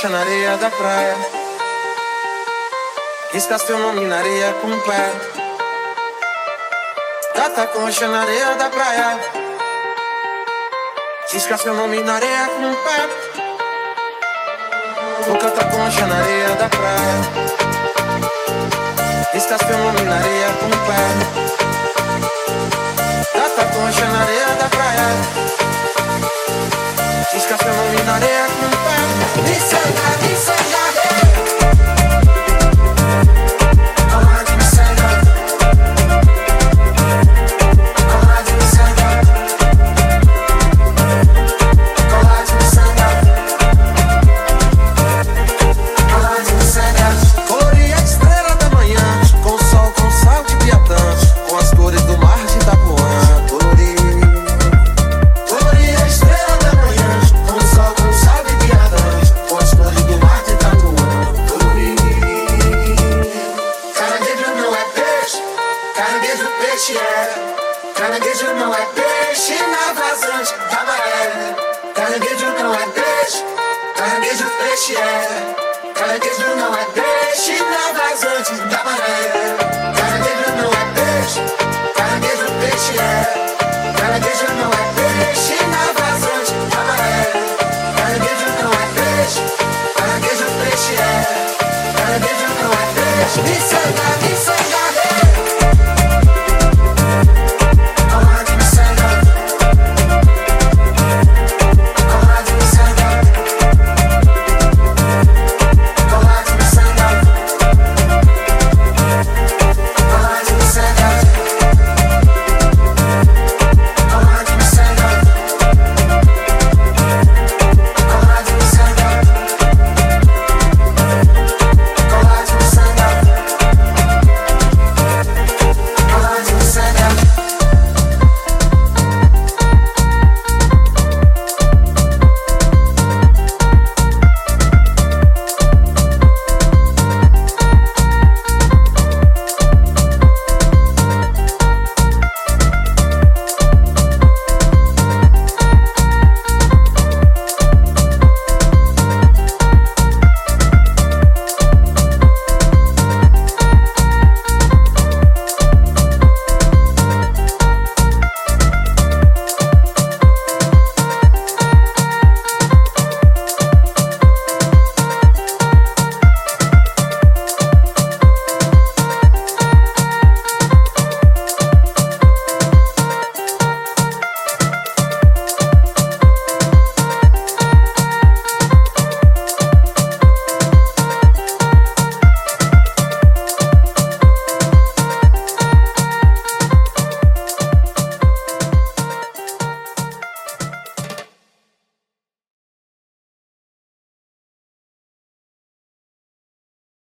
concha na areia da praia. Risca seu nome na areia com o pé. Cata concha na areia da praia. Risca seu nome na areia com o pé. Vou catar concha na areia da praia. Risca seu nome na areia com o pé. Cata concha na areia da praia. Risca seu nome na areia com o pé. Miçanga, miçanga. Caranguejo não é peixe na vazante da maré. Caranguejo não é peixe, caranguejo peixe é. Caranguejo não é peixe na vazante da maré. Caranguejo não é peixe, caranguejo peixe é. Caranguejo não é peixe na vazante.